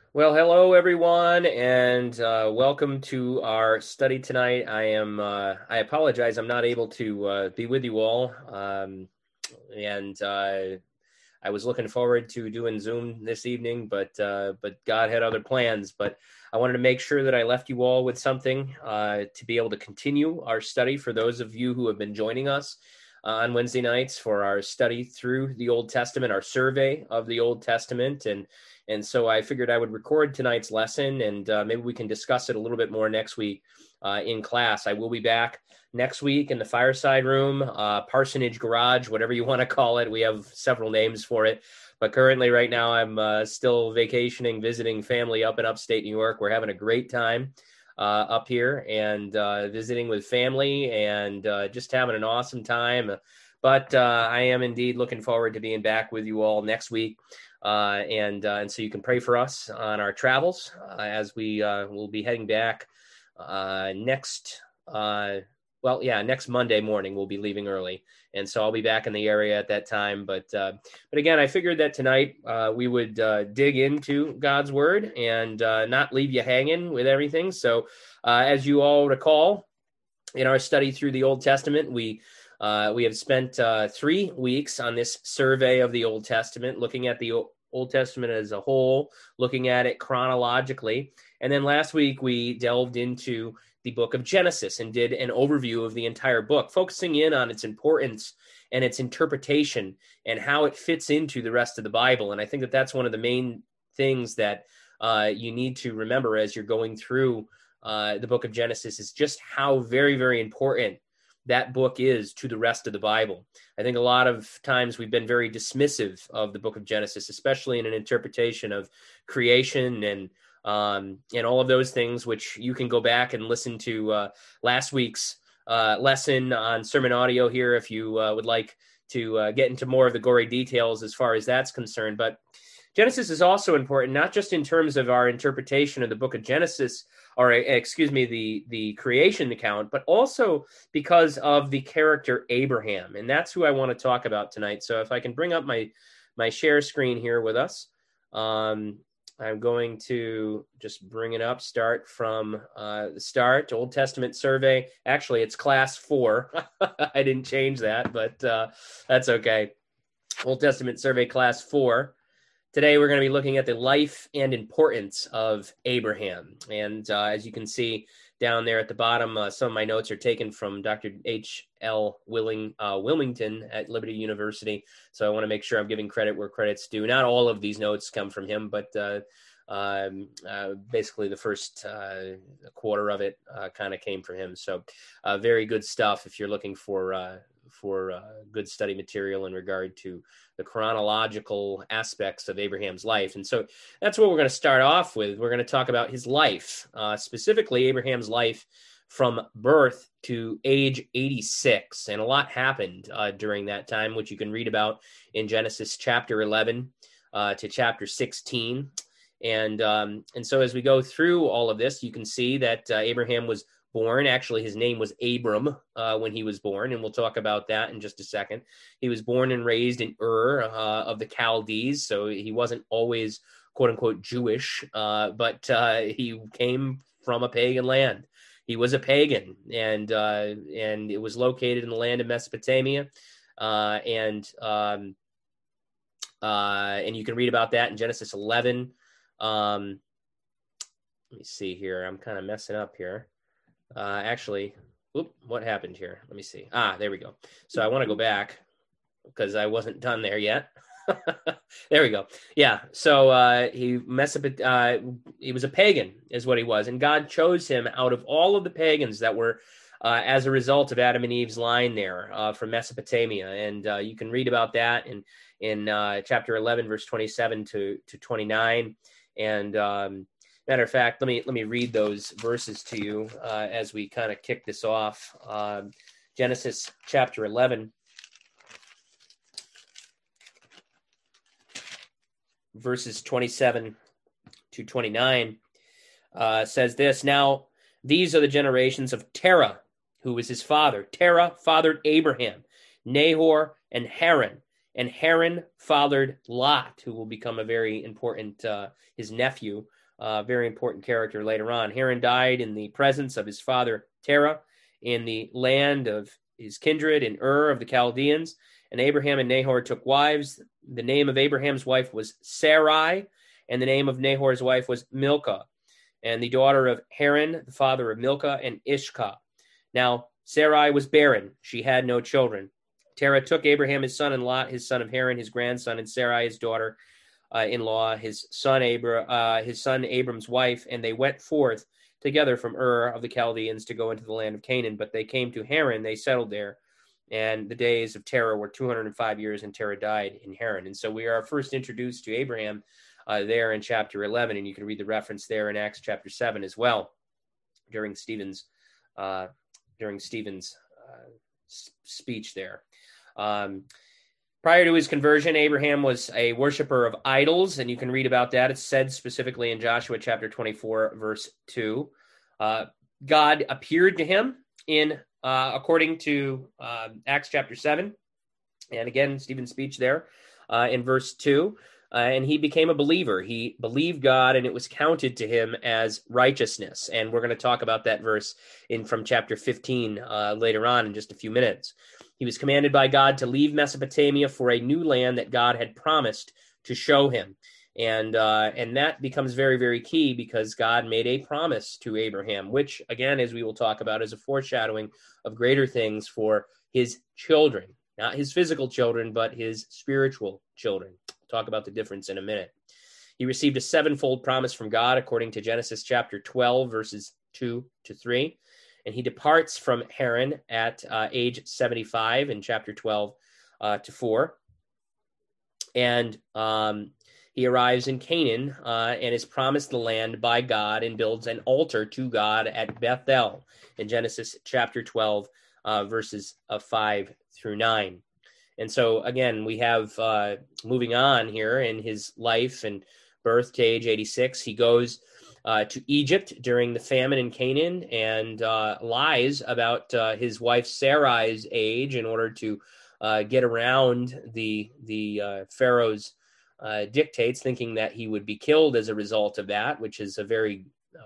Well, hello everyone, and welcome to our study tonight. I apologize, I'm not able to be with you all, and I was looking forward to doing Zoom this evening, but God had other plans. But I wanted to make sure that I left you all with something to be able to continue our study for those of you who have been joining us on Wednesday nights for our study through the Old Testament, our survey of the Old Testament, and so I figured I would record tonight's lesson, and maybe we can discuss it a little bit more next week in class. I will be back next week in the fireside room, parsonage garage, whatever you want to call it. We have several names for it. But currently, right now, I'm still vacationing, visiting family up in upstate New York. We're having a great time up here and visiting with family and just having an awesome time. But I am indeed looking forward to being back with you all next week. And so you can pray for us on our travels as we will be heading back next next Monday morning. We'll be leaving early, and so I'll be back in the area at that time. But again, I figured that tonight we would dig into God's Word and not leave you hanging with everything. So as you all recall, in our study through the Old Testament, we have spent 3 weeks on this survey of the Old Testament, looking at the Old Testament as a whole, looking at it chronologically. And then last week we delved into the book of Genesis and did an overview of the entire book, focusing in on its importance and its interpretation and how it fits into the rest of the Bible. And I think that that's one of the main things that you need to remember as you're going through the book of Genesis, is just how very, very important that book is to the rest of the Bible. I think a lot of times we've been very dismissive of the book of Genesis, especially in an interpretation of creation and all of those things, which you can go back and listen to last week's lesson on sermon audio here if you would like to get into more of the gory details as far as that's concerned. But Genesis is also important, not just in terms of our interpretation of the book of Genesis, or excuse me, the creation account, but also because of the character Abraham. And that's who I want to talk about tonight. So if I can bring up my share screen here with us, I'm going to just bring it up, start from the start, Old Testament survey. Actually, it's class 4. I didn't change that, but that's okay. Old Testament survey class 4. Today, we're going to be looking at the life and importance of Abraham. And as you can see down there at the bottom, some of my notes are taken from Dr. H.L. Wilmington at Liberty University. So I want to make sure I'm giving credit where credit's due. Not all of these notes come from him, but basically the first quarter of it kind of came from him. So very good stuff if you're looking for good study material in regard to the chronological aspects of Abraham's life. And so that's what we're going to start off with. We're going to talk about his life, specifically Abraham's life from birth to age 86. And a lot happened during that time, which you can read about in Genesis chapter 11 to chapter 16. And so as we go through all of this, you can see that Abraham was born. Actually, his name was Abram when he was born, and we'll talk about that in just a second. He was born and raised in Ur of the Chaldees, so he wasn't always, quote-unquote, Jewish, but he came from a pagan land. He was a pagan, and it was located in the land of Mesopotamia, and you can read about that in Genesis 11. Let me see here. I'm kind of messing up here. What happened here? Let me see. There we go. So I want to go back because I wasn't done there yet. There we go. Yeah. So he was a pagan is what he was. And God chose him out of all of the pagans that were as a result of Adam and Eve's line there from Mesopotamia. And you can read about that in chapter 11, verse 27 to 29. And matter of fact, let me read those verses to you as we kind of kick this off. Genesis chapter 11, verses 27 to 29 says this. Now, these are the generations of Terah, who was his father. Terah fathered Abraham, Nahor, and Haran. And Haran fathered Lot, who will become a very important, his nephew, very important character later on. Haran died in the presence of his father Terah in the land of his kindred in Ur of the Chaldeans. And Abraham and Nahor took wives. The name of Abraham's wife was Sarai, and the name of Nahor's wife was Milcah, and the daughter of Haran, the father of Milcah, and Ishkah. Now, Sarai was barren. She had no children. Terah took Abraham his son and Lot, his son of Haran, his grandson, and Sarai his daughter-in-law, his son Abram's wife, and they went forth together from Ur of the Chaldeans to go into the land of Canaan. But they came to Haran, they settled there, and the days of Terah were 205 years, and Terah died in Haran. And so we are first introduced to Abraham there in chapter 11, and you can read the reference there in Acts chapter 7 as well during Stephen's speech there. Prior to his conversion, Abraham was a worshiper of idols, and you can read about that. It's said specifically in Joshua chapter 24, verse 2. God appeared to him according to Acts chapter 7, and again, Stephen's speech there in verse 2. And he became a believer. He believed God, and it was counted to him as righteousness. And we're going to talk about that verse from chapter 15 later on in just a few minutes. He was commanded by God to leave Mesopotamia for a new land that God had promised to show him. And that becomes very, very key, because God made a promise to Abraham, which, again, as we will talk about, is a foreshadowing of greater things for his children. Not his physical children, but his spiritual children. Talk about the difference in a minute. He received a sevenfold promise from God according to Genesis chapter 12, verses 2 to 3. And he departs from Haran at age 75 in chapter 12 to 4. And he arrives in Canaan and is promised the land by God and builds an altar to God at Bethel in Genesis chapter 12, verses 5 through 9. And so, again, we have moving on here in his life and birth to age 86. He goes to Egypt during the famine in Canaan and lies about his wife Sarai's age in order to get around the Pharaoh's dictates, thinking that he would be killed as a result of that, which is a very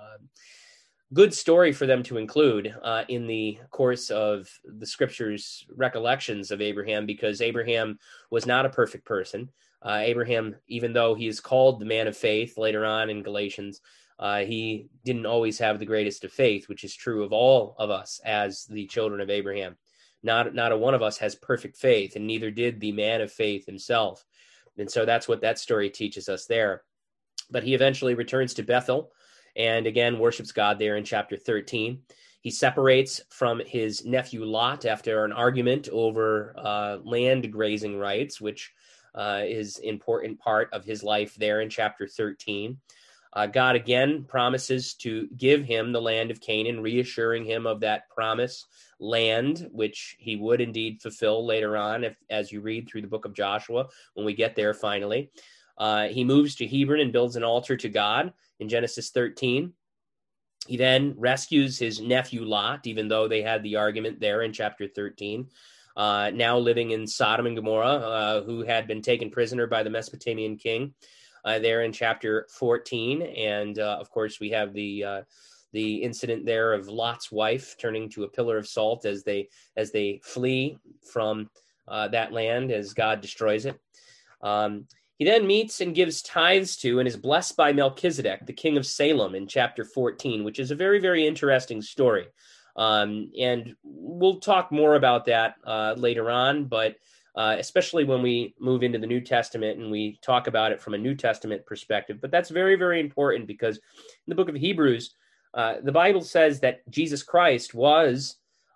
good story for them to include in the course of the scriptures' recollections of Abraham, because Abraham was not a perfect person. Abraham, even though he is called the man of faith later on in Galatians, he didn't always have the greatest of faith, which is true of all of us as the children of Abraham. Not a one of us has perfect faith, and neither did the man of faith himself. And so that's what that story teaches us there. But he eventually returns to Bethel, and again worships God there in chapter 13. He separates from his nephew Lot after an argument over land grazing rights, which is an important part of his life there in chapter 13. God again promises to give him the land of Canaan, reassuring him of that promise land, which he would indeed fulfill later on, as you read through the book of Joshua, when we get there finally. He moves to Hebron and builds an altar to God in Genesis 13. He then rescues his nephew Lot, even though they had the argument there in chapter 13, now living in Sodom and Gomorrah, who had been taken prisoner by the Mesopotamian king there in chapter 14. And of course, we have the incident there of Lot's wife turning to a pillar of salt as they flee from that land as God destroys it. He then meets and gives tithes to and is blessed by Melchizedek, the king of Salem, in chapter 14, which is a very, very interesting story. And we'll talk more about that later on, but especially when we move into the New Testament and we talk about it from a New Testament perspective. But that's very, very important, because in the book of Hebrews, the Bible says that Jesus Christ was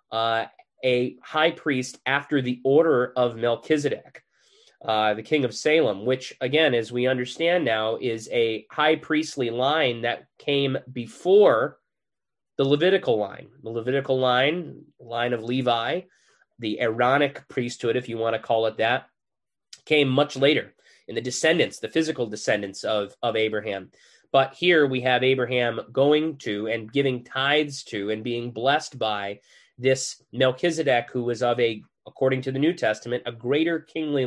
a high priest after the order of Melchizedek, the king of Salem, which, again, as we understand now, is a high priestly line that came before the Levitical line. The Levitical line of Levi, the Aaronic priesthood, if you want to call it that, came much later in the descendants, the physical descendants of Abraham. But here we have Abraham going to and giving tithes to and being blessed by this Melchizedek, who was of a according to the New Testament, a greater kingly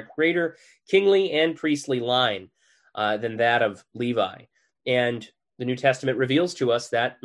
and priestly line than that of Levi. And the New Testament reveals to us that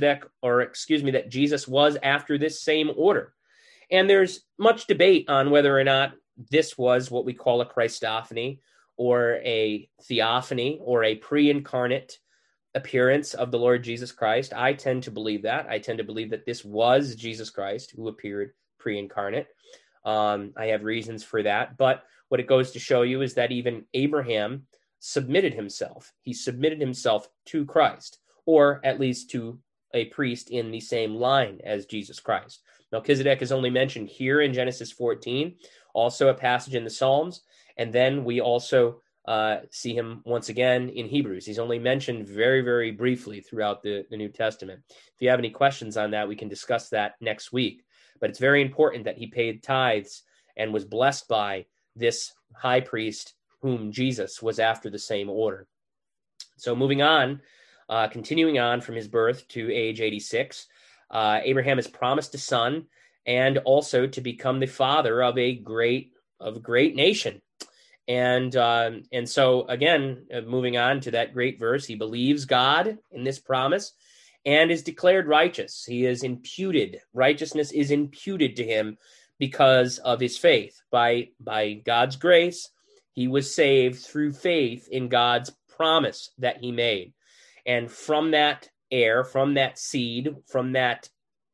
that Jesus was after this same order. And there's much debate on whether or not this was what we call a Christophany or a theophany or a pre-incarnate appearance of the Lord Jesus Christ. I tend to believe that. I tend to believe that this was Jesus Christ who appeared pre-incarnate. I have reasons for that. But what it goes to show you is that even Abraham submitted himself. He submitted himself to Christ, or at least to a priest in the same line as Jesus Christ. Melchizedek is only mentioned here in Genesis 14, also a passage in the Psalms, and then we also see him once again in Hebrews. He's only mentioned very, very briefly throughout the New Testament. If you have any questions on that, we can discuss that next week. But it's very important that he paid tithes and was blessed by this high priest whom Jesus was after the same order. So moving on, continuing on from his birth to age 86, Abraham is promised a son and also to become the father of a great nation. And so again, moving on to that great verse, he believes God in this promise and is declared righteous. He is imputed. Righteousness is imputed to him because of his faith. By God's grace, he was saved through faith in God's promise that he made. And from that heir, from that seed, from that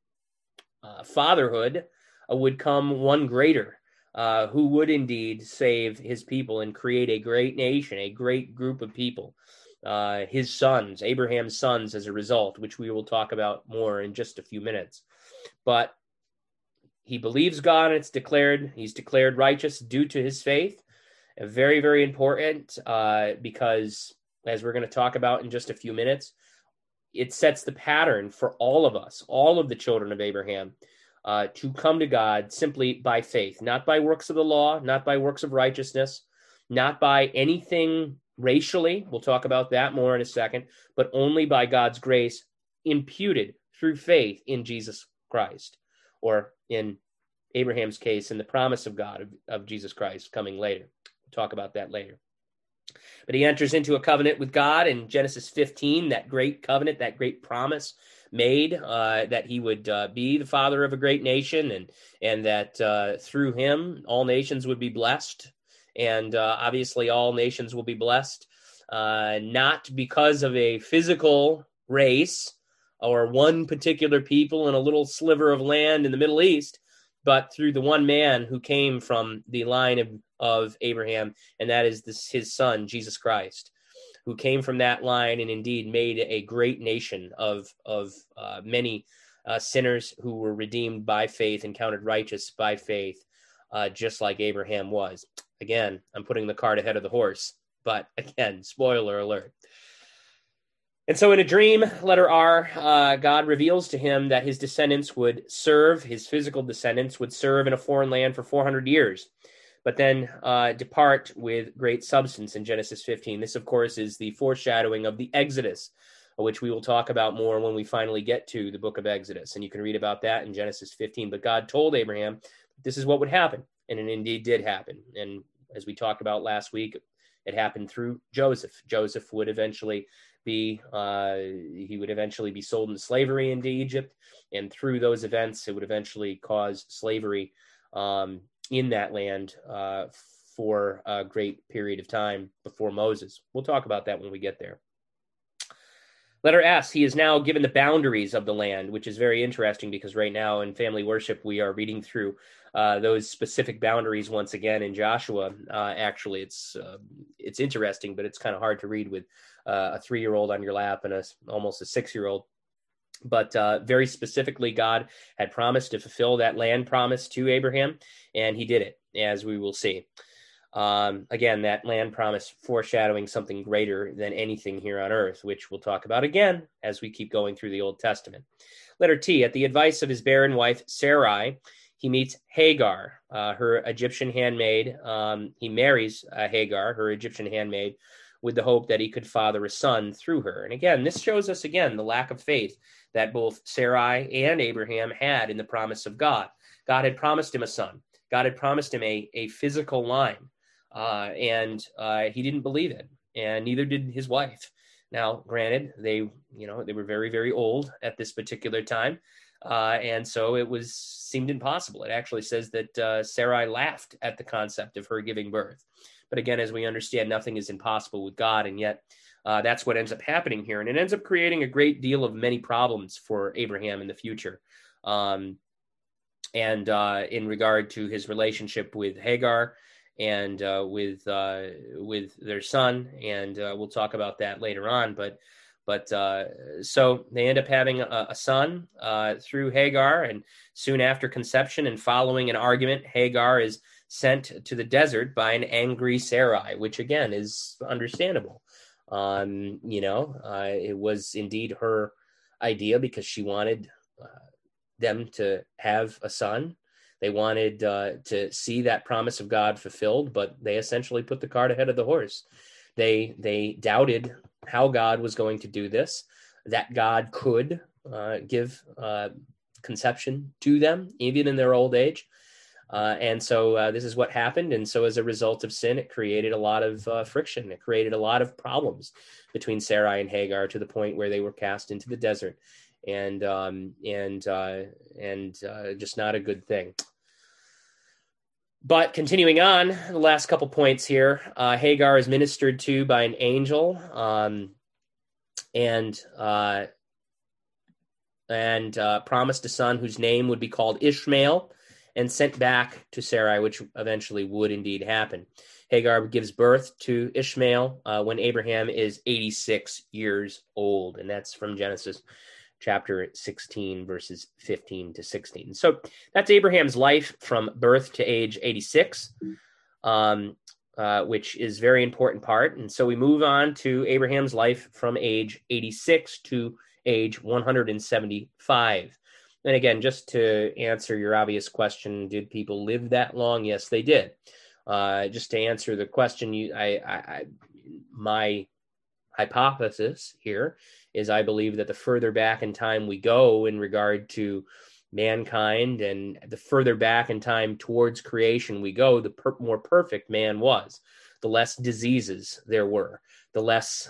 fatherhood would come one greater, who would indeed save his people and create a great nation, a great group of people, his sons, Abraham's sons, as a result, which we will talk about more in just a few minutes. But he believes God, and he's declared righteous due to his faith. Very, very important, because as we're going to talk about in just a few minutes, it sets the pattern for all of us, all of the children of Abraham, to come to God simply by faith, not by works of the law, not by works of righteousness, not by anything racially. We'll talk about that more in a second, but only by God's grace imputed through faith in Jesus Christ, or in Abraham's case, in the promise of God of Jesus Christ coming later. We'll talk about that later. But he enters into a covenant with God in Genesis 15, that great covenant, that great promise made, that he would be the father of a great nation, and that through him all nations would be blessed. And obviously all nations will be blessed, not because of a physical race or one particular people in a little sliver of land in the Middle East, but through the one man who came from the line of Abraham, and that is his son, Jesus Christ, who came from that line and indeed made a great nation of many sinners who were redeemed by faith and counted righteous by faith, just like Abraham was. Again, I'm putting the cart ahead of the horse, but again, spoiler alert. And so in a dream, letter R, God reveals to him that his descendants his physical descendants would serve in a foreign land for 400 years, but then depart with great substance in Genesis 15. This, of course, is the foreshadowing of the Exodus, which we will talk about more when we finally get to the book of Exodus. And you can read about that in Genesis 15. But God told Abraham this is what would happen, and it indeed did happen. And as we talked about last week, it happened through Joseph. Joseph would eventually be sold into slavery into Egypt, and through those events, it would eventually cause slavery in that land for a great period of time before Moses. We'll talk about that when we get there. Letter S, he is now given the boundaries of the land, which is very interesting because right now in family worship, we are reading through those specific boundaries once again in Joshua. Actually, it's interesting, but it's kind of hard to read with a 3-year-old on your lap and almost a 6-year-old. But very specifically, God had promised to fulfill that land promise to Abraham, and he did it, as we will see. Again, that land promise foreshadowing something greater than anything here on earth, which we'll talk about again as we keep going through the Old Testament. Letter T, at the advice of his barren wife, Sarai, he meets Hagar, her Egyptian handmaid. He marries Hagar, her Egyptian handmaid, with the hope that he could father a son through her. And again, this shows us again the lack of faith that both Sarai and Abraham had in the promise of God. God had promised him a son. God had promised him a physical line, and he didn't believe it, and neither did his wife. Now, granted, they were very, very old at this particular time, and so it seemed impossible. It actually says that Sarai laughed at the concept of her giving birth. But again, as we understand, nothing is impossible with God, and yet that's what ends up happening here. And it ends up creating a great deal of many problems for Abraham in the future. And in regard to his relationship with Hagar and with their son, and we'll talk about that later on. But so they end up having a son through Hagar, and soon after conception and following an argument, Hagar is sent to the desert by an angry Sarai, which again is understandable. It was indeed her idea because she wanted them to have a son. They wanted to see that promise of God fulfilled, but they essentially put the cart ahead of the horse. They doubted how God was going to do this, that God could give conception to them, even in their old age. And so this is what happened. And so as a result of sin, it created a lot of friction. It created a lot of problems between Sarai and Hagar to the point where they were cast into the desert, and just not a good thing. But continuing on, the last couple points here, Hagar is ministered to by an angel, and promised a son whose name would be called Ishmael, and sent back to Sarai, which eventually would indeed happen. Hagar gives birth to Ishmael when Abraham is 86 years old, and that's from Genesis chapter 16, verses 15 to 16. So that's Abraham's life from birth to age 86, which is a very important part. And so we move on to Abraham's life from age 86 to age 175. And again, just to answer your obvious question, did people live that long? Yes, they did. Just to answer the question, my hypothesis here is I believe that the further back in time we go in regard to mankind, and the further back in time towards creation we go, the more perfect man was, the less diseases there were, the less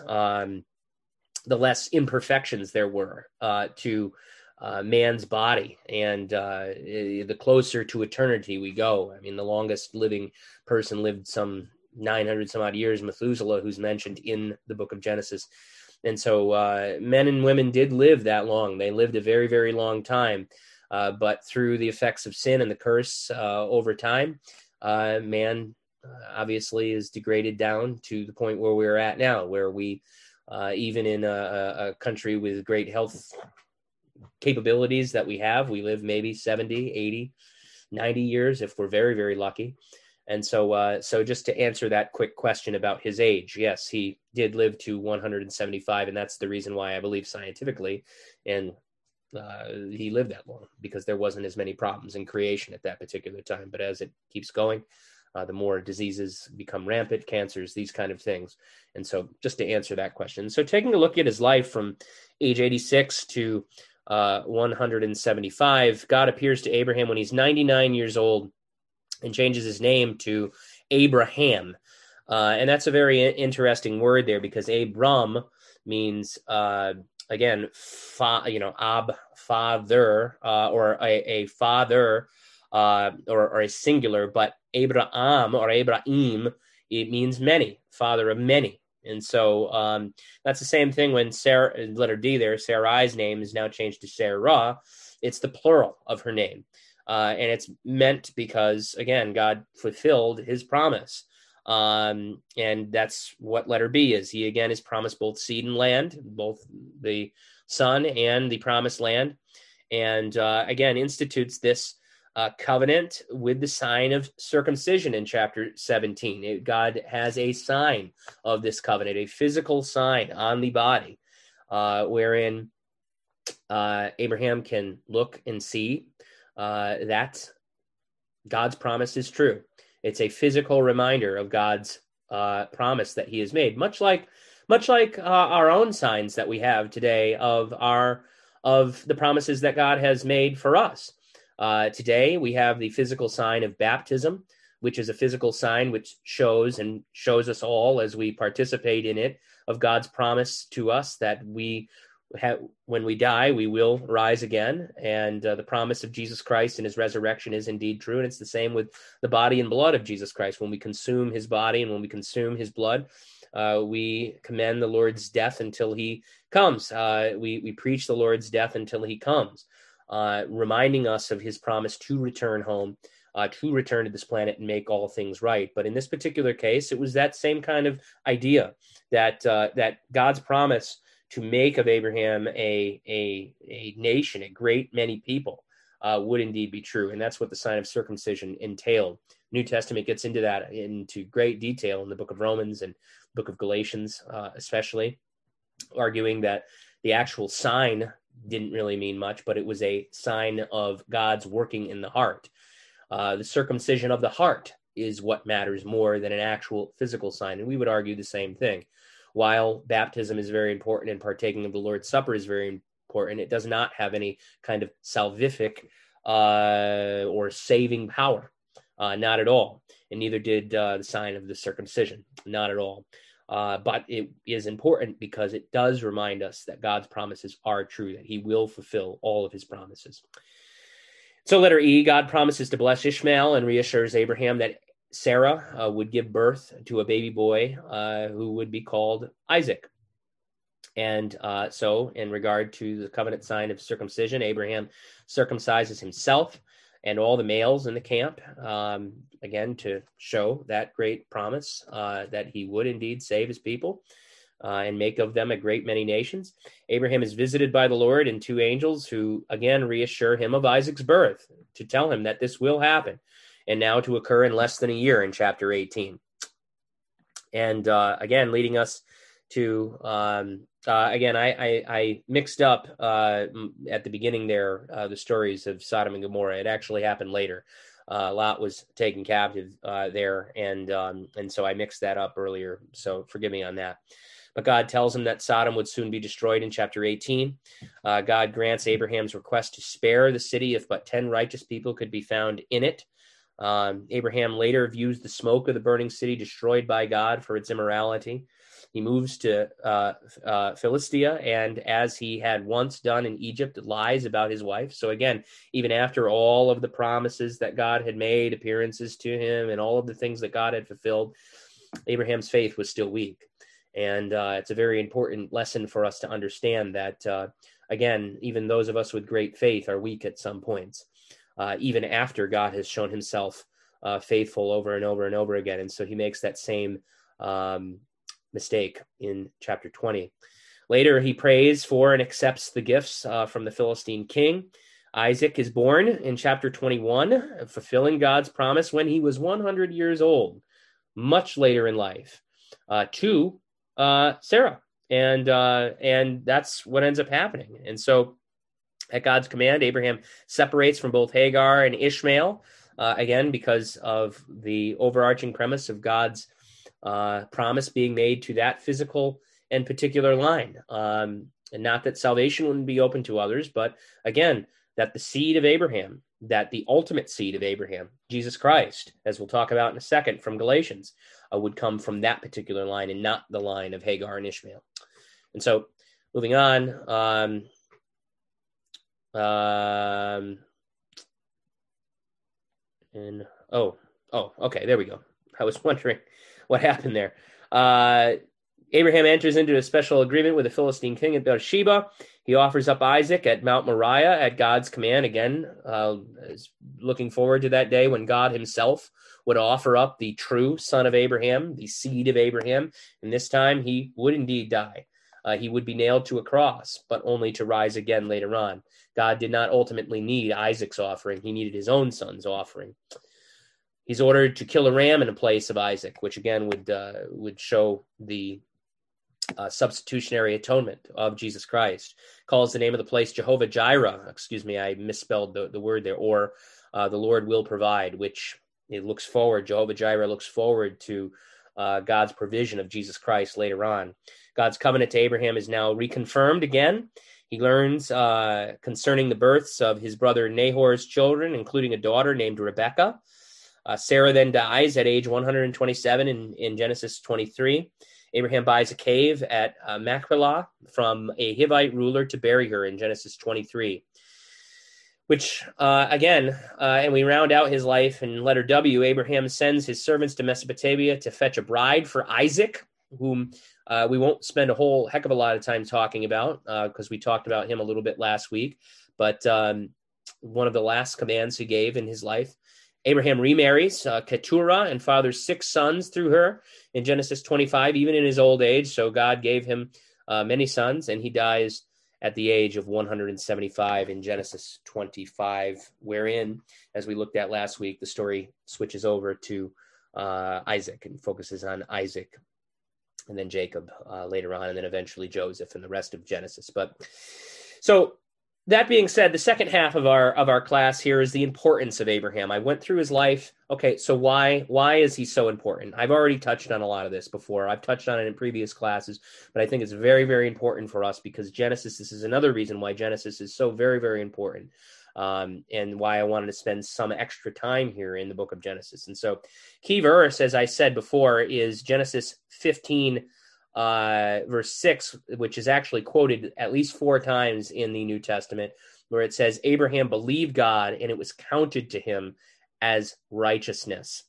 imperfections there were to man's body, and the closer to eternity we go. I mean, the longest living person lived some 900 some odd years, Methuselah, who's mentioned in the book of Genesis. And so men and women did live that long. They lived a very, very long time. But through the effects of sin and the curse over time, man obviously is degraded down to the point where we're at now, where we, even in a country with great health capabilities that we have, we live maybe 70, 80, 90 years if we're very, very lucky. And so just to answer that quick question about his age, yes, he did live to 175, and that's the reason why I believe scientifically, and he lived that long, because there wasn't as many problems in creation at that particular time. But as it keeps going, the more diseases become rampant, cancers, these kind of things. And so just to answer that question. So taking a look at his life from age 86 to 175, God appears to Abraham when he's 99 years old and changes his name to Abraham. And that's a very interesting word there, because Abram means, again, father, or a father, or a singular, but Abraham or Abraham, it means many, father of many. And so that's the same thing when Sarah, letter D there, Sarai's name is now changed to Sarah. It's the plural of her name. And it's meant because, again, God fulfilled his promise. And that's what letter B is. He, again, has promised both seed and land, both the son and the promised land. And, again, institutes this covenant with the sign of circumcision in chapter 17. God has a sign of this covenant, a physical sign on the body, wherein Abraham can look and see that God's promise is true. It's a physical reminder of God's promise that he has made, much like our own signs that we have today of the promises that God has made for us. Today, we have the physical sign of baptism, which is a physical sign which shows us all as we participate in it of God's promise to us that when we die, we will rise again. And the promise of Jesus Christ and his resurrection is indeed true. And it's the same with the body and blood of Jesus Christ. When we consume his body and when we consume his blood, we commend the Lord's death until he comes. We preach the Lord's death until he comes, reminding us of his promise to return home, to return to this planet and make all things right. But in this particular case, it was that same kind of idea that God's promise to make of Abraham a nation, a great many people, would indeed be true. And that's what the sign of circumcision entailed. New Testament gets into that into great detail in the book of Romans and book of Galatians, especially, arguing that the actual sign didn't really mean much, but it was a sign of God's working in the heart. The circumcision of the heart is what matters more than an actual physical sign. And we would argue the same thing. While baptism is very important and partaking of the Lord's Supper is very important, it does not have any kind of salvific or saving power. Not at all. And neither did the sign of the circumcision. Not at all. But it is important because it does remind us that God's promises are true, that he will fulfill all of his promises. So letter E, God promises to bless Ishmael and reassures Abraham that Sarah would give birth to a baby boy who would be called Isaac. And so in regard to the covenant sign of circumcision, Abraham circumcises himself and all the males in the camp, again, to show that great promise that he would indeed save his people and make of them a great many nations. Abraham is visited by the Lord and two angels who, again, reassure him of Isaac's birth, to tell him that this will happen, and now to occur in less than a year in chapter 18. And again, leading us to, again, I mixed up at the beginning there the stories of Sodom and Gomorrah. It actually happened later. Lot was taken captive there, and so I mixed that up earlier. So forgive me on that. But God tells him that Sodom would soon be destroyed in chapter 18. God grants Abraham's request to spare the city if but 10 righteous people could be found in it. Abraham later views the smoke of the burning city destroyed by God for its immorality. He moves to Philistia, and as he had once done in Egypt, lies about his wife. So again, even after all of the promises that God had made, appearances to him, and all of the things that God had fulfilled, Abraham's faith was still weak. And it's a very important lesson for us to understand that, again, even those of us with great faith are weak at some points, even after God has shown himself faithful over and over and over again. And so he makes that same mistake in chapter 20. Later, he prays for and accepts the gifts from the Philistine king. Isaac is born in chapter 21, fulfilling God's promise when he was 100 years old, much later in life, to Sarah. And that's what ends up happening. And so at God's command, Abraham separates from both Hagar and Ishmael, again, because of the overarching premise of God's promise being made to that physical and particular line. And not that salvation wouldn't be open to others, but again, that the seed of Abraham, that the ultimate seed of Abraham, Jesus Christ, as we'll talk about in a second from Galatians, would come from that particular line and not the line of Hagar and Ishmael. And so moving on, okay, there we go. I was wondering what happened there. Abraham enters into a special agreement with the Philistine king at Beersheba. He offers up Isaac at Mount Moriah at God's command. Again, looking forward to that day when God himself would offer up the true son of Abraham, the seed of Abraham. And this time he would indeed die. He would be nailed to a cross, but only to rise again later on. God did not ultimately need Isaac's offering. He needed his own son's offering. He's ordered to kill a ram in the place of Isaac, which again would show the substitutionary atonement of Jesus Christ. Calls the name of the place Jehovah Jireh. Excuse me, I misspelled the word there. Or the Lord will provide, which it looks forward. Jehovah Jireh looks forward to God's provision of Jesus Christ later on. God's covenant to Abraham is now reconfirmed again. He learns concerning the births of his brother Nahor's children, including a daughter named Rebekah. Sarah then dies at age 127 in Genesis 23. Abraham buys a cave at Machpelah from a Hivite ruler to bury her in Genesis 23. Which, and we round out his life in letter W. Abraham sends his servants to Mesopotamia to fetch a bride for Isaac, whom we won't spend a whole heck of a lot of time talking about because we talked about him a little bit last week. But one of the last commands he gave in his life. Abraham remarries Keturah and fathers 6 sons through her in Genesis 25, even in his old age. So God gave him many sons, and he dies at the age of 175 in Genesis 25, wherein, as we looked at last week, the story switches over to Isaac and focuses on Isaac, and then Jacob later on, and then eventually Joseph and the rest of Genesis. But so that being said, the second half of our class here is the importance of Abraham. I went through his life. Okay, so why is he so important? I've already touched on a lot of this before. I've touched on it in previous classes, but I think it's very, very important for us because Genesis, this is another reason why Genesis is so very, very important, and why I wanted to spend some extra time here in the book of Genesis. And so key verse, as I said before, is Genesis 15, verse 6, which is actually quoted at least 4 times in the New Testament, where it says, Abraham believed God and it was counted to him as righteousness.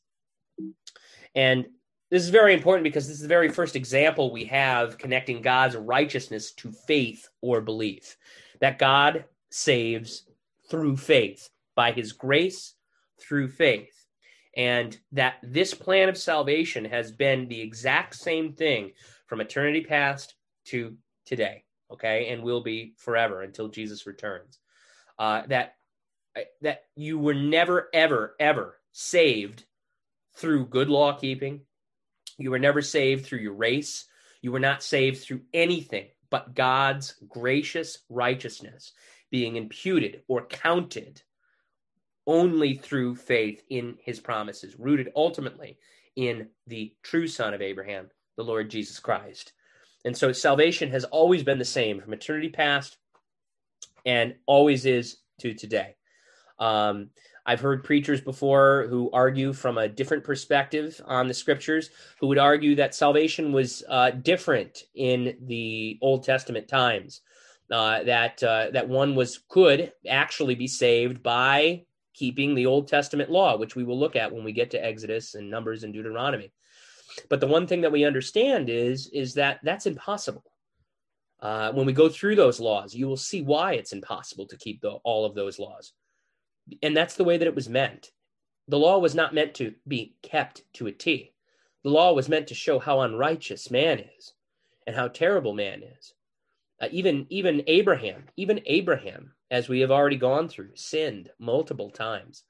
And this is very important because this is the very first example we have connecting God's righteousness to faith or belief, that God saves through faith, by his grace through faith. And that this plan of salvation has been the exact same thing from eternity past to today, okay, and will be forever until Jesus returns. That you were never, ever, ever saved through good law keeping. You were never saved through your race. You were not saved through anything but God's gracious righteousness being imputed or counted only through faith in his promises, rooted ultimately in the true Son of Abraham, the Lord Jesus Christ. And so salvation has always been the same from eternity past and always is to today. I've heard preachers before who argue from a different perspective on the scriptures, who would argue that salvation was different in the Old Testament times, that one could actually be saved by keeping the Old Testament law, which we will look at when we get to Exodus and Numbers and Deuteronomy. But the one thing that we understand is that that's impossible. When we go through those laws, you will see why it's impossible to keep all of those laws. And that's the way that it was meant. The law was not meant to be kept to a T. The law was meant to show how unrighteous man is and how terrible man is. Even Abraham, as we have already gone through, sinned multiple times.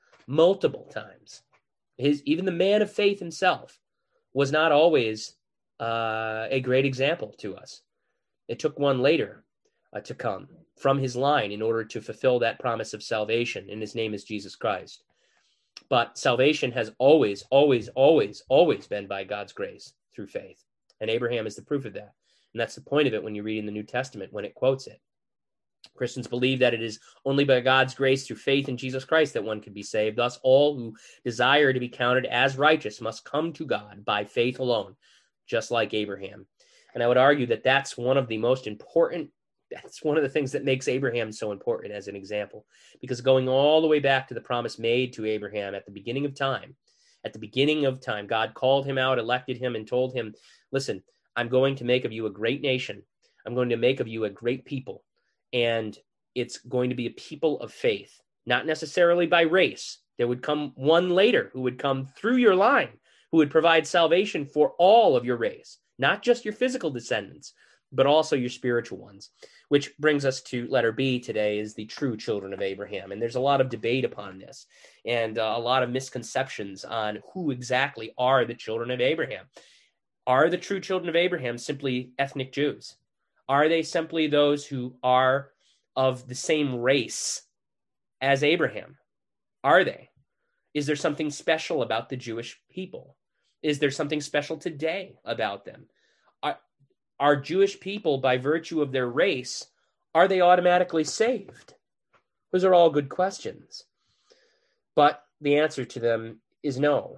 Even the man of faith himself was not always a great example to us. It took one later to come from his line in order to fulfill that promise of salvation, and his name is Jesus Christ. But salvation has always, always, always, always been by God's grace through faith. And Abraham is the proof of that. And that's the point of it when you read in the New Testament, when it quotes it. Christians believe that it is only by God's grace through faith in Jesus Christ that one can be saved. Thus, all who desire to be counted as righteous must come to God by faith alone, just like Abraham. And I would argue that that's one of the most important, that's one of the things that makes Abraham so important as an example, because going all the way back to the promise made to Abraham at the beginning of time, God called him out, elected him, and told him, listen, I'm going to make of you a great nation. I'm going to make of you a great people. And it's going to be a people of faith, not necessarily by race. There would come one later who would come through your line, who would provide salvation for all of your race, not just your physical descendants, but also your spiritual ones. Which brings us to letter B today, is the true children of Abraham. And there's a lot of debate upon this and a lot of misconceptions on who exactly are the children of Abraham. Are the true children of Abraham simply ethnic Jews? Are they simply those who are of the same race as Abraham? Are they? Is there something special about the Jewish people? Is there something special today about them? Are Jewish people, by virtue of their race, Are they automatically saved? Those are all good questions. But the answer to them is no,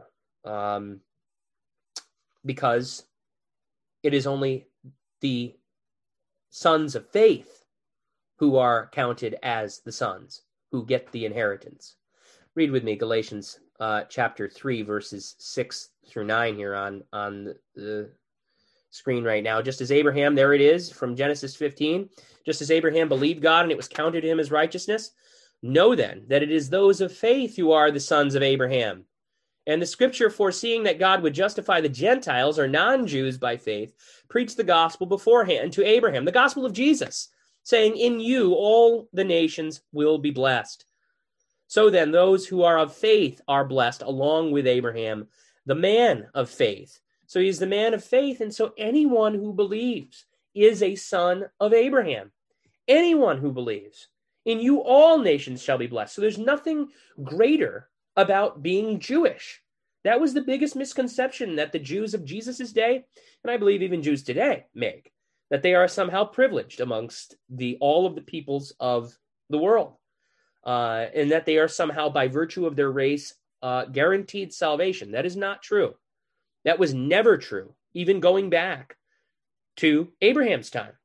because it is only the sons of faith who are counted as the sons, who get the inheritance. Read with me Galatians chapter 3, verses 6 through 9 here on the screen right now. Just as Abraham, there it is from Genesis 15, just as Abraham believed God and it was counted to him as righteousness, know then that it is those of faith who are the sons of Abraham. And the scripture, foreseeing that God would justify the Gentiles or non-Jews by faith, preached the gospel beforehand to Abraham, the gospel of Jesus, saying, in you all the nations will be blessed. So then those who are of faith are blessed along with Abraham, the man of faith. So he's the man of faith, and so anyone who believes is a son of Abraham. Anyone who believes. In you all nations shall be blessed. So there's nothing greater about being Jewish. That was the biggest misconception that the Jews of Jesus' day, and I believe even Jews today, make, that they are somehow privileged amongst all of the peoples of the world, and that they are somehow, by virtue of their race, guaranteed salvation. That is not true. That was never true, even going back to Abraham's time.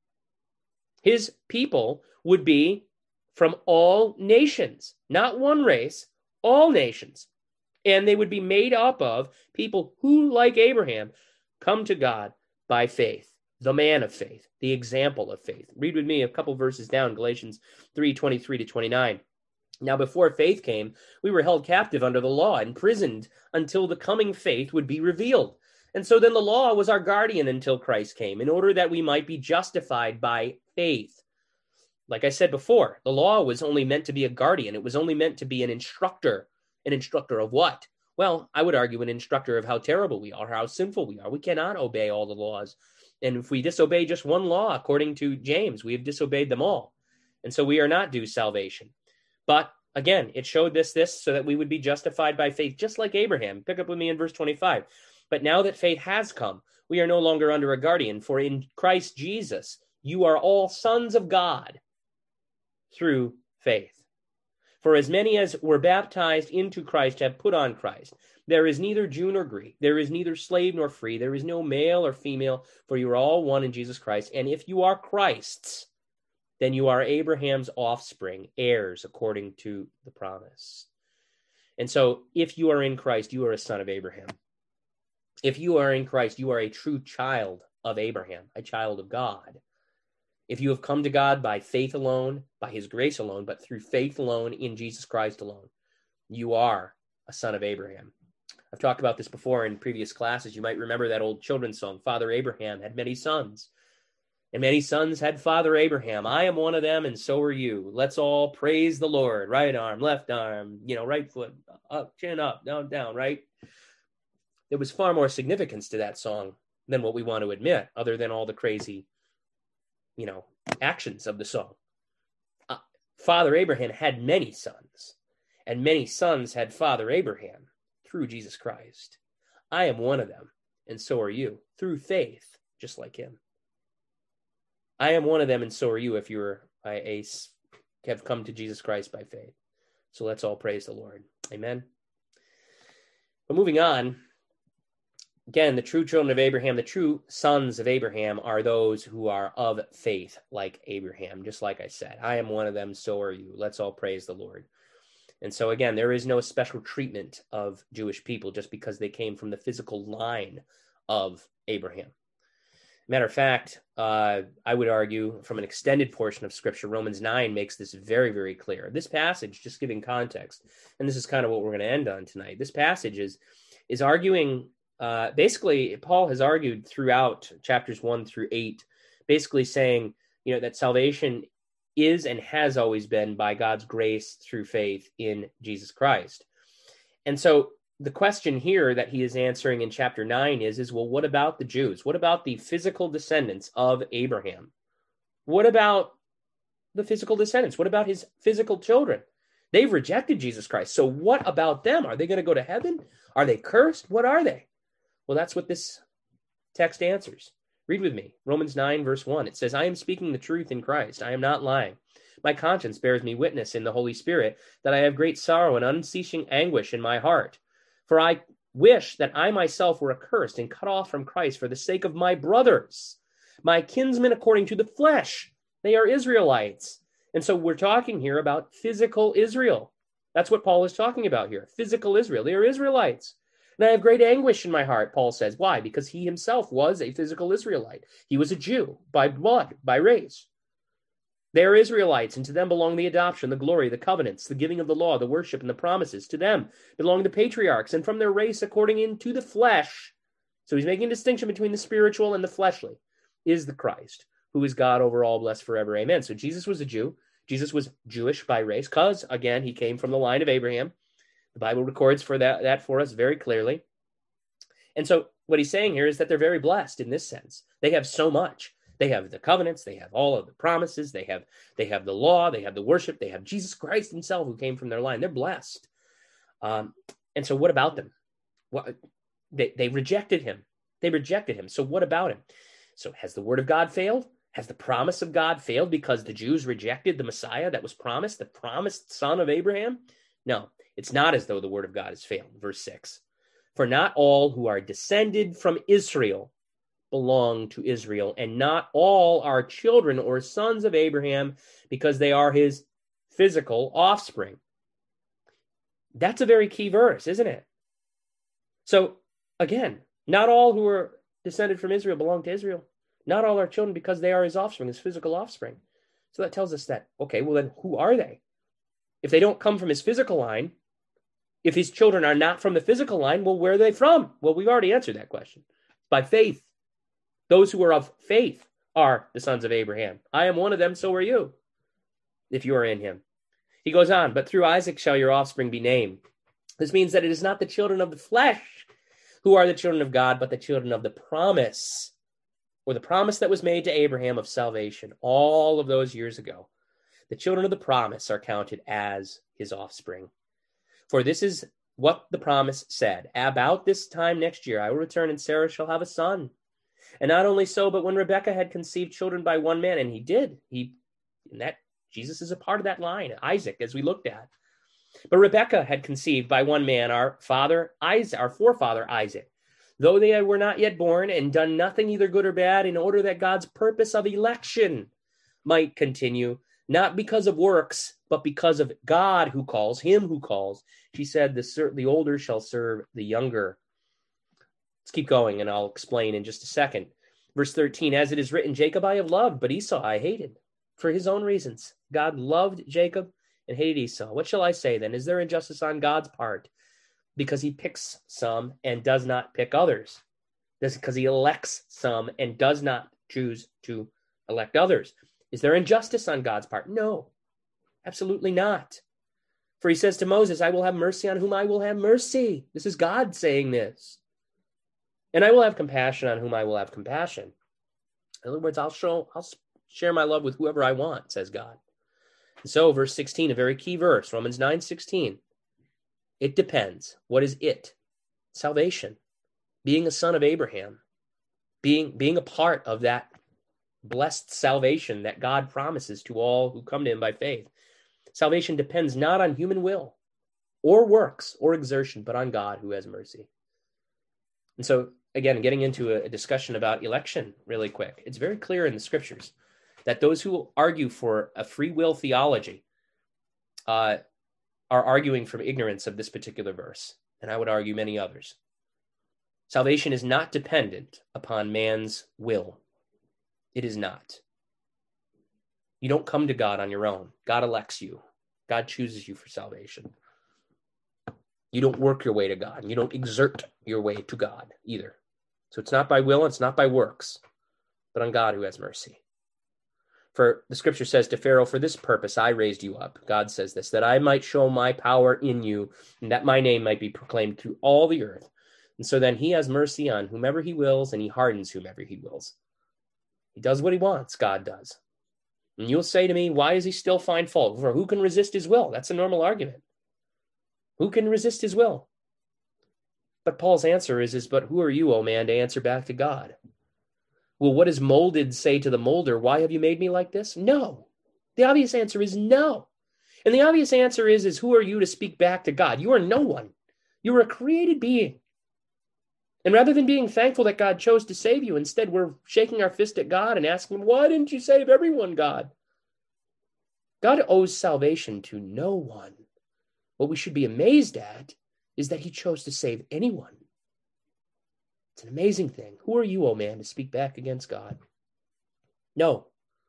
His people would be from all nations, not one race, all nations. And they would be made up of people who, like Abraham, come to God by faith, the man of faith, the example of faith. Read with me a couple verses down, Galatians 3:23 to 29. Now, before faith came, we were held captive under the law, imprisoned until the coming faith would be revealed. And so then the law was our guardian until Christ came, in order that we might be justified by faith. Like I said before, the law was only meant to be a guardian. It was only meant to be an instructor. An instructor of what? Well, I would argue an instructor of how terrible we are, how sinful we are. We cannot obey all the laws. And if we disobey just one law, according to James, we have disobeyed them all. And so we are not due salvation. But again, it showed this so that we would be justified by faith, just like Abraham. Pick up with me in verse 25. But now that faith has come, we are no longer under a guardian, for in Christ Jesus, you are all sons of God through faith. For as many as were baptized into Christ have put on Christ. There is neither Jew nor Greek. There is neither slave nor free. There is no male or female, for you are all one in Jesus Christ. And if you are Christ's, then you are Abraham's offspring, heirs according to the promise. And so if you are in Christ, you are a son of Abraham. If you are in Christ, you are a true child of Abraham, a child of God. If you have come to God by faith alone, by his grace alone, but through faith alone in Jesus Christ alone, you are a son of Abraham. I've talked about this before in previous classes. You might remember that old children's song, Father Abraham had many sons, and many sons had Father Abraham. I am one of them, and so are you. Let's all praise the Lord. Right arm, left arm, right foot, up, chin up, down, right? There was far more significance to that song than what we want to admit, other than all the crazy actions of the song. Father Abraham had many sons, and many sons had Father Abraham through Jesus Christ. I am one of them, and so are you, through faith, just like him. I am one of them, and so are you if you have come to Jesus Christ by faith. So let's all praise the Lord. Amen. But moving on, again, the true children of Abraham, the true sons of Abraham are those who are of faith, like Abraham, just like I said. I am one of them, so are you. Let's all praise the Lord. And so again, there is no special treatment of Jewish people just because they came from the physical line of Abraham. Matter of fact, I would argue from an extended portion of Scripture, Romans 9 makes this very, very clear. This passage, just giving context, and this is kind of what we're going to end on tonight. This passage is arguing. Basically, Paul has argued throughout chapters 1 through 8, basically saying, that salvation is and has always been by God's grace through faith in Jesus Christ. And so the question here that he is answering in chapter 9 is, well, what about the Jews? What about the physical descendants of Abraham? What about the physical descendants? What about his physical children? They've rejected Jesus Christ. So what about them? Are they going to go to heaven? Are they cursed? What are they? Well, that's what this text answers. Read with me. Romans 9, verse 1. It says, I am speaking the truth in Christ. I am not lying. My conscience bears me witness in the Holy Spirit that I have great sorrow and unceasing anguish in my heart. For I wish that I myself were accursed and cut off from Christ for the sake of my brothers, my kinsmen according to the flesh. They are Israelites. And so we're talking here about physical Israel. That's what Paul is talking about here. Physical Israel. They are Israelites. And I have great anguish in my heart, Paul says. Why? Because he himself was a physical Israelite. He was a Jew by blood, by race. They are Israelites, and to them belong the adoption, the glory, the covenants, the giving of the law, the worship, and the promises. To them belong the patriarchs, and from their race according into the flesh. So he's making a distinction between the spiritual and the fleshly. Is the Christ, who is God over all, blessed forever. Amen. So Jesus was a Jew. Jesus was Jewish by race, because, again, he came from the line of Abraham. The Bible records for that for us very clearly. And so what he's saying here is that they're very blessed in this sense. They have so much. They have the covenants, they have all of the promises, they have the law, they have the worship, they have Jesus Christ himself who came from their line. They're blessed. And so what about them? They rejected him. They rejected him. So what about him? So has the word of God failed? Has the promise of God failed because the Jews rejected the Messiah that was promised, the promised son of Abraham? No, it's not as though the word of God has failed. Verse 6, for not all who are descended from Israel belong to Israel, and not all are children or sons of Abraham because they are his physical offspring. That's a very key verse, isn't it? So again, not all who are descended from Israel belong to Israel. Not all are children because they are his offspring, his physical offspring. So that tells us that, okay, well then who are they? If they don't come from his physical line, if his children are not from the physical line, well, where are they from? Well, we've already answered that question. By faith. Those who are of faith are the sons of Abraham. I am one of them, so are you, if you are in him. He goes on, but through Isaac shall your offspring be named. This means that it is not the children of the flesh who are the children of God, but the children of the promise, or the promise that was made to Abraham of salvation all of those years ago. The children of the promise are counted as his offspring. For this is what the promise said. About this time next year, I will return and Sarah shall have a son. And not only so, but when Rebekah had conceived children by one man, and he did, Jesus is a part of that line, Isaac, as we looked at. But Rebekah had conceived by one man, our forefather Isaac, though they were not yet born and done nothing either good or bad, in order that God's purpose of election might continue, not because of works, but because of God who calls, him who calls. She said, the older shall serve the younger. Let's keep going, and I'll explain in just a second. Verse 13, as it is written, Jacob I have loved, but Esau I hated. For his own reasons. God loved Jacob and hated Esau. What shall I say then? Is there injustice on God's part? Because he picks some and does not pick others. This is because he elects some and does not choose to elect others. Is there injustice on God's part? No, absolutely not. For he says to Moses, I will have mercy on whom I will have mercy. This is God saying this. And I will have compassion on whom I will have compassion. In other words, I'll share my love with whoever I want, says God. And so, verse 16, a very key verse, Romans 9:16. It depends. What is it? Salvation. Being a son of Abraham. Being a part of that blessed salvation that God promises to all who come to him by faith. Salvation depends not on human will or works or exertion, but on God who has mercy. And so, again, getting into a discussion about election really quick, it's very clear in the scriptures that those who argue for a free will theology are arguing from ignorance of this particular verse, and I would argue many others. Salvation is not dependent upon man's will. It is not. You don't come to God on your own. God elects you. God chooses you for salvation. You don't work your way to God. You don't exert your way to God either. So it's not by will, it's not by works, but on God who has mercy. For the scripture says to Pharaoh, for this purpose I raised you up. God says this, that I might show my power in you, and that my name might be proclaimed through all the earth. And so then he has mercy on whomever he wills, and he hardens whomever he wills. He does what he wants, God does. And you'll say to me, why does he still find fault? For who can resist his will? That's a normal argument. Who can resist his will? But Paul's answer is, but who are you, O man, to answer back to God? Will what is molded say to the molder, why have you made me like this? No. The obvious answer is no. And the obvious answer is who are you to speak back to God? You are no one. You are a created being. And rather than being thankful that God chose to save you, instead we're shaking our fist at God and asking, why didn't you save everyone, God? God owes salvation to no one. What we should be amazed at is that he chose to save anyone. It's an amazing thing. Who are you, oh man, to speak back against God? No.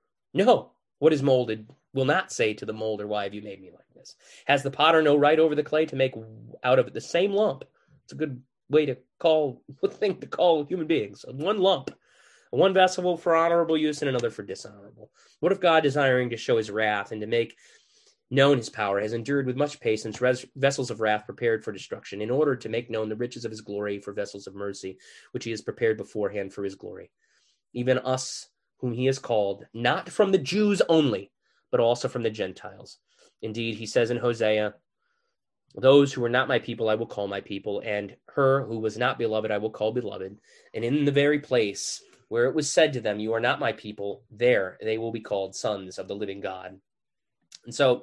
What is molded will not say to the molder, why have you made me like this? Has the potter no right over the clay to make out of it the same lump? It's a good way to call human beings. One lump, one vessel for honorable use and another for dishonorable. What if God, desiring to show his wrath and to make known his power, has endured with much patience vessels of wrath prepared for destruction, in order to make known the riches of his glory for vessels of mercy, which he has prepared beforehand for his glory? Even us, whom he has called, not from the Jews only, but also from the Gentiles. Indeed, he says in Hosea, those who were not my people I will call my people, and her who was not beloved I will call beloved. And in the very place where it was said to them, you are not my people, there they will be called sons of the living God. And so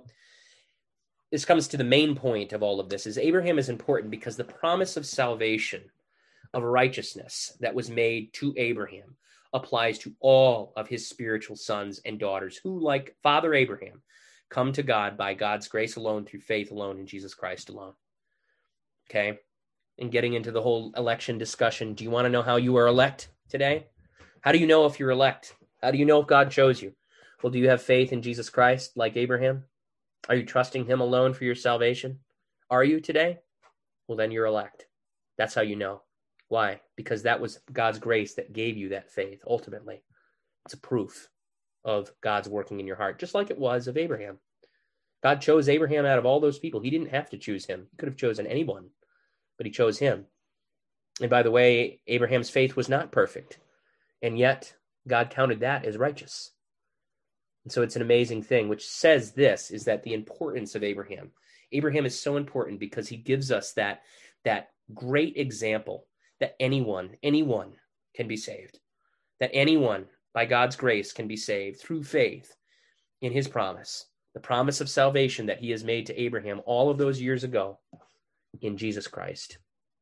this comes to the main point of all of this, is Abraham is important because the promise of salvation, of righteousness that was made to Abraham applies to all of his spiritual sons and daughters who, like Father Abraham, come to God by God's grace alone, through faith alone, in Jesus Christ alone. Okay? And getting into the whole election discussion, do you want to know how you are elect today? How do you know if you're elect? How do you know if God chose you? Well, do you have faith in Jesus Christ like Abraham? Are you trusting him alone for your salvation? Are you today? Well, then you're elect. That's how you know. Why? Because that was God's grace that gave you that faith, ultimately. It's a proof of God's working in your heart, just like it was of Abraham. God chose Abraham out of all those people. He didn't have to choose him. He could have chosen anyone, but he chose him. And by the way, Abraham's faith was not perfect, and yet God counted that as righteous. And so it's an amazing thing, which says this, is that the importance of Abraham. Abraham is so important because he gives us that great example that anyone can be saved, that anyone by God's grace can be saved through faith in his promise, the promise of salvation that he has made to Abraham all of those years ago in Jesus Christ.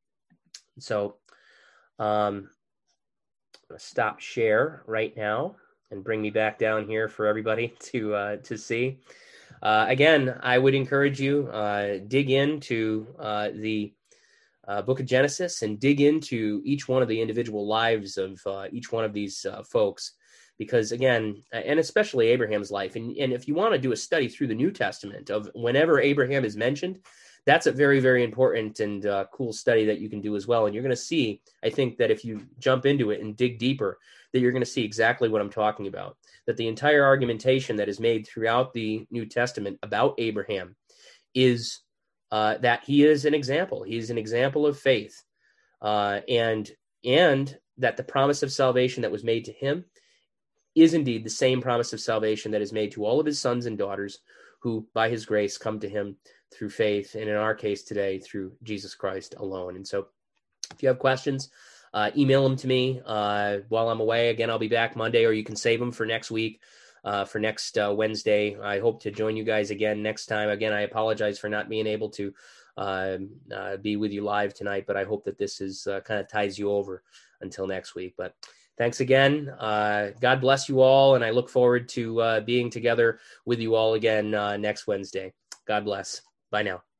So I'm going to stop share right now and bring me back down here for everybody to see. Again, I would encourage you, dig into the book of Genesis and dig into each one of the individual lives of each one of these folks, because again, and especially Abraham's life, and if you want to do a study through the New Testament of whenever Abraham is mentioned, that's a very, very important and cool study that you can do as well. And you're going to see, I think, that if you jump into it and dig deeper, that you're going to see exactly what I'm talking about, that the entire argumentation that is made throughout the New Testament about Abraham is that he is an example. He's an example of faith, and that the promise of salvation that was made to him is indeed the same promise of salvation that is made to all of his sons and daughters who, by his grace, come to him through faith, and in our case today, through Jesus Christ alone. And so if you have questions, email them to me while I'm away. Again, I'll be back Monday, or you can save them for next week. For next Wednesday. I hope to join you guys again next time. Again, I apologize for not being able to be with you live tonight, but I hope that this is kind of ties you over until next week. But thanks again. God bless you all, and I look forward to being together with you all again next Wednesday. God bless. Bye now.